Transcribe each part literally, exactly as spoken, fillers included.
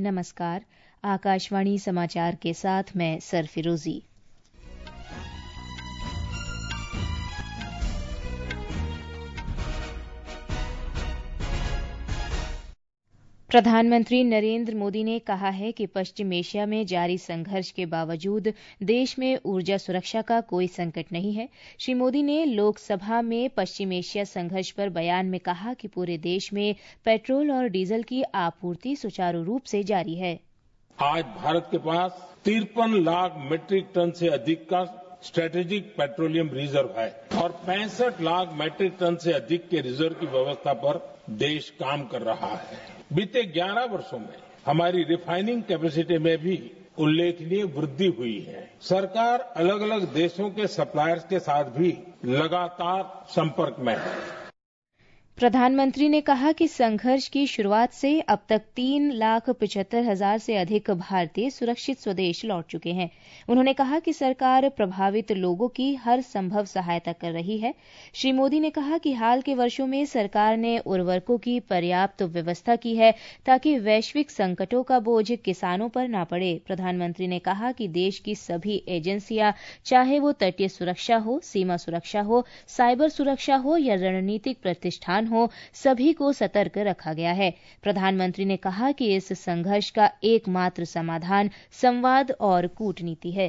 नमस्कार। आकाशवाणी समाचार के साथ मैं सरफिरोजी। प्रधानमंत्री नरेंद्र मोदी ने कहा है कि पश्चिम एशिया में जारी संघर्ष के बावजूद देश में ऊर्जा सुरक्षा का कोई संकट नहीं है। श्री मोदी ने लोकसभा में पश्चिम एशिया संघर्ष पर बयान में कहा कि पूरे देश में पेट्रोल और डीजल की आपूर्ति सुचारू रूप से जारी है। आज भारत के पास तिरपन लाख मीट्रिक टन से अधिक का स्ट्रेटेजिक पेट्रोलियम रिजर्व है और पैंसठ लाख मीट्रिक टन से अधिक के रिजर्व की व्यवस्था पर देश काम कर रहा है। बीते ग्यारह वर्षों में हमारी रिफाइनिंग कैपेसिटी में भी उल्लेखनीय वृद्धि हुई है। सरकार अलग अलग देशों के सप्लायर्स के साथ भी लगातार संपर्क में है। प्रधानमंत्री ने कहा कि संघर्ष की शुरुआत से अब तक तीन लाख पिछहत्तर हजार से अधिक भारतीय सुरक्षित स्वदेश लौट चुके हैं। उन्होंने कहा कि सरकार प्रभावित लोगों की हर संभव सहायता कर रही है। श्री मोदी ने कहा कि हाल के वर्षों में सरकार ने उर्वरकों की पर्याप्त व्यवस्था की है ताकि वैश्विक संकटों का बोझ किसानों पर न पड़े। प्रधानमंत्री ने कहा कि देश की सभी एजेंसियां, चाहे वो तटीय सुरक्षा हो, सीमा सुरक्षा हो, साइबर सुरक्षा हो या रणनीतिक प्रतिष्ठान हो, सभी को सतर्क रखा गया है। प्रधानमंत्री ने कहा कि इस संघर्ष का एकमात्र समाधान संवाद और कूटनीति है।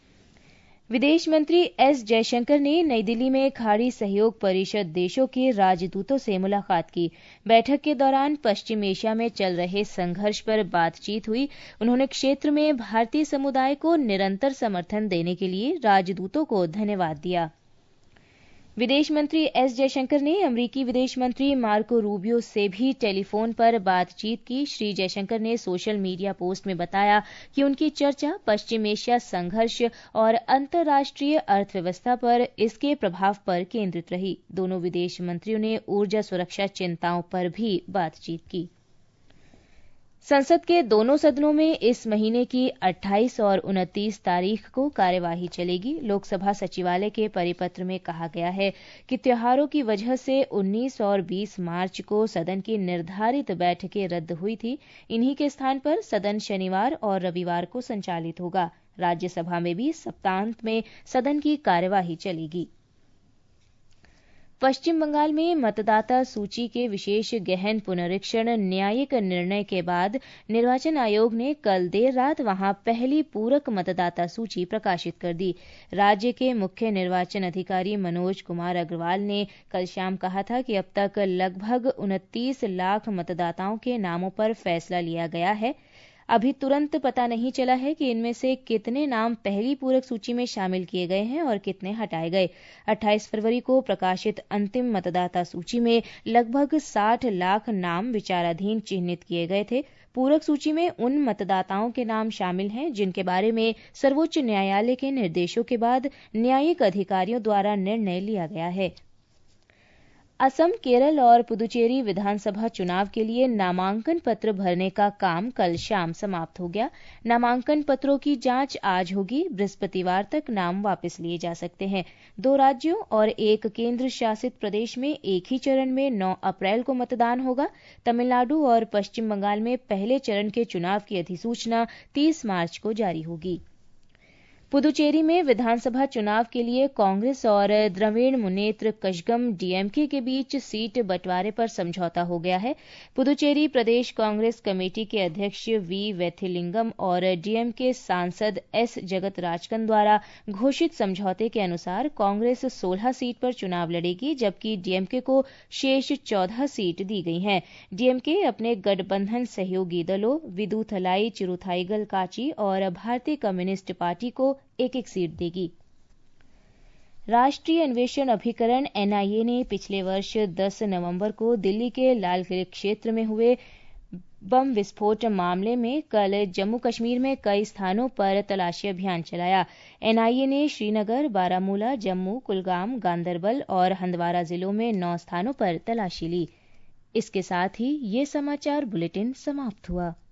विदेश मंत्री एस जयशंकर ने नई दिल्ली में खाड़ी सहयोग परिषद देशों के राजदूतों से मुलाकात की। बैठक के दौरान पश्चिम एशिया में चल रहे संघर्ष पर बातचीत हुई। उन्होंने क्षेत्र में भारतीय समुदाय को निरंतर समर्थन देने के लिए राजदूतों को धन्यवाद दिया। विदेश मंत्री एस जयशंकर ने अमरीकी विदेश मंत्री मार्को रूबियो से भी टेलीफोन पर बातचीत की। श्री जयशंकर ने सोशल मीडिया पोस्ट में बताया कि उनकी चर्चा पश्चिम एशिया संघर्ष और अंतर्राष्ट्रीय अर्थव्यवस्था पर इसके प्रभाव पर केंद्रित रही। दोनों विदेश मंत्रियों ने ऊर्जा सुरक्षा चिंताओं पर भी बातचीत की। संसद के दोनों सदनों में इस महीने की अट्ठाईस और उनतीस तारीख को कार्यवाही चलेगी। लोकसभा सचिवालय के परिपत्र में कहा गया है कि त्योहारों की वजह से उन्नीस और बीस मार्च को सदन की निर्धारित बैठकें रद्द हुई थी। इन्हीं के स्थान पर सदन शनिवार और रविवार को संचालित होगा। राज्यसभा में भी सप्ताहांत में सदन की कार्यवाही चलेगी। पश्चिम बंगाल में मतदाता सूची के विशेष गहन पुनरीक्षण न्यायिक निर्णय के बाद निर्वाचन आयोग ने कल देर रात वहां पहली पूरक मतदाता सूची प्रकाशित कर दी। राज्य के मुख्य निर्वाचन अधिकारी मनोज कुमार अग्रवाल ने कल शाम कहा था कि अब तक लगभग उनतीस लाख मतदाताओं के नामों पर फैसला लिया गया है। अभी तुरंत पता नहीं चला है कि इनमें से कितने नाम पहली पूरक सूची में शामिल किए गए हैं और कितने हटाए गए। अट्ठाईस फरवरी को प्रकाशित अंतिम मतदाता सूची में लगभग साठ लाख नाम विचाराधीन चिह्नित किए गए थे। पूरक सूची में उन मतदाताओं के नाम शामिल हैं जिनके बारे में सर्वोच्च न्यायालय के निर्देशों के बाद न्यायिक अधिकारियों द्वारा निर्णय लिया गया है। असम, केरल और पुदुचेरी विधानसभा चुनाव के लिए नामांकन पत्र भरने का काम कल शाम समाप्त हो गया। नामांकन पत्रों की जांच आज होगी। बृहस्पतिवार तक नाम वापस लिए जा सकते हैं। दो राज्यों और एक केंद्र शासित प्रदेश में एक ही चरण में नौ अप्रैल को मतदान होगा। तमिलनाडु और पश्चिम बंगाल में पहले चरण के चुनाव की अधिसूचना तीस मार्च को जारी होगी। पुदुचेरी में विधानसभा चुनाव के लिए कांग्रेस और द्रविड़ मुनेत्र कषगम डीएमके के बीच सीट बंटवारे पर समझौता हो गया है। पुदुचेरी प्रदेश कांग्रेस कमेटी के अध्यक्ष वी वेथिलिंगम और डीएमके सांसद एस जगत राजकन द्वारा घोषित समझौते के अनुसार कांग्रेस सोलह सीट पर चुनाव लड़ेगी, जबकि डीएमके को शेष चौदह सीट दी गई हैं। डीएमके अपने गठबंधन सहयोगी दलों विदुथलाई चिरुथाईगल काची और भारतीय कम्युनिस्ट पार्टी को एक एक सीट देगी। राष्ट्रीय अन्वेषण अभिकरण एनआईए ने पिछले वर्ष दस नवंबर को दिल्ली के लाल किले क्षेत्र में हुए बम विस्फोट मामले में कल जम्मू कश्मीर में कई स्थानों पर तलाशी अभियान चलाया। एनआईए ने श्रीनगर, बारामूला, जम्मू, कुलगाम, गांदरबल और हंदवारा जिलों में नौ स्थानों पर तलाशी ली। इसके साथ ही ये समाचार बुलेटिन समाप्त हुआ।